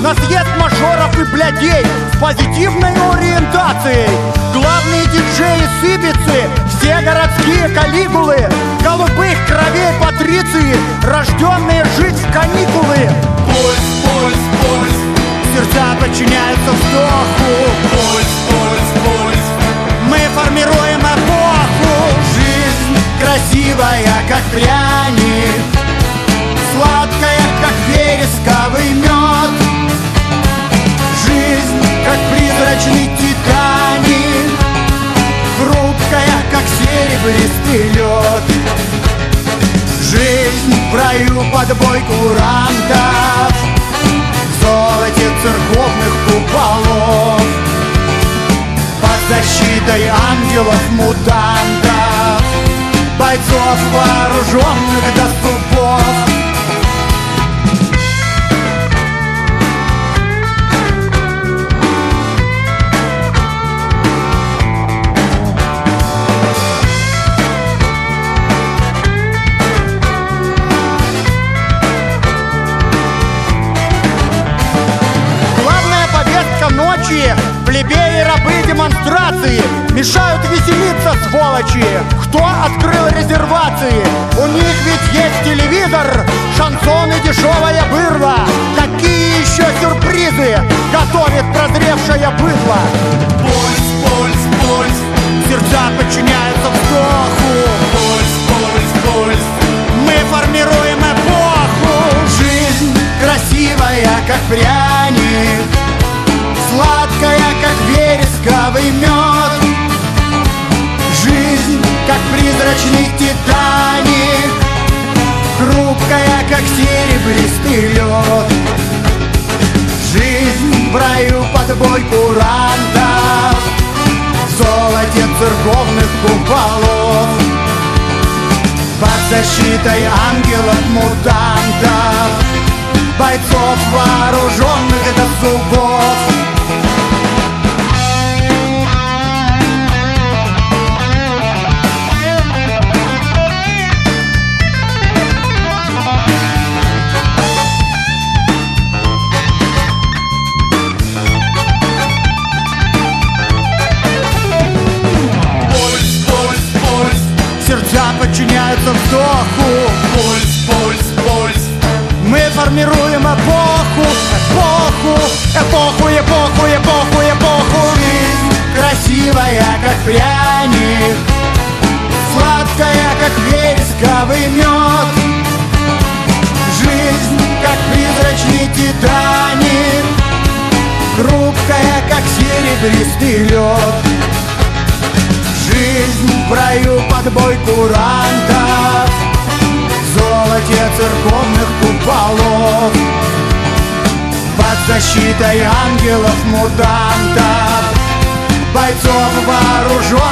на съезд мажоров и блядей с позитивной ориентацией. Главные диджеи с Ибицы, все городские калигулы, голубых кровей патриции, рожденные жить в каникулы. Пульс, пульс, пульс, сердца подчиняются вздоху. пульс, пульс, пульс. Мы формируем эпоху. Жизнь красивая, как пряник, сладкая, как вересковый мед. Жизнь, как призрачный титаник, хрупкая, как серебристый лед. Жизнь в раю под бой курантов, в золоте церковных куполов, под защитой ангелов-мутантов, бойцов, вооруженных до зубов. Ночи, плебеи, рабы, демонстрации мешают веселиться, сволочи. Кто открыл резервации? У них ведь есть телевизор, шансон и дешевая бырла. Какие еще сюрпризы готовит прозревшая быдло? Пульс, пульс, пульс, сердца подчиняются вздоху. Пульс, пульс, пульс. Мы формируем эпоху. Жизнь красивая, как пряник, сладкая, как вересковый мед. Жизнь, как призрачный титаник, хрупкая, как серебристый лед. Жизнь в раю под бой курантов, в золоте церковных куполов, под защитой ангелов-мутантов, бойцов, вооруженных до зубов. Сердца подчиняются вздоху. Пульс, пульс, пульс. Мы формируем эпоху, эпоху, эпоху, эпоху, эпоху, эпоху. Жизнь красивая, как пряник, сладкая, как вересковый мед. Жизнь, как призрачный титаник, хрупкая, как серебристый лед. Жизнь в раю под бой курантов, в золоте церковных куполов, под защитой ангелов-мутантов, бойцов, вооруженных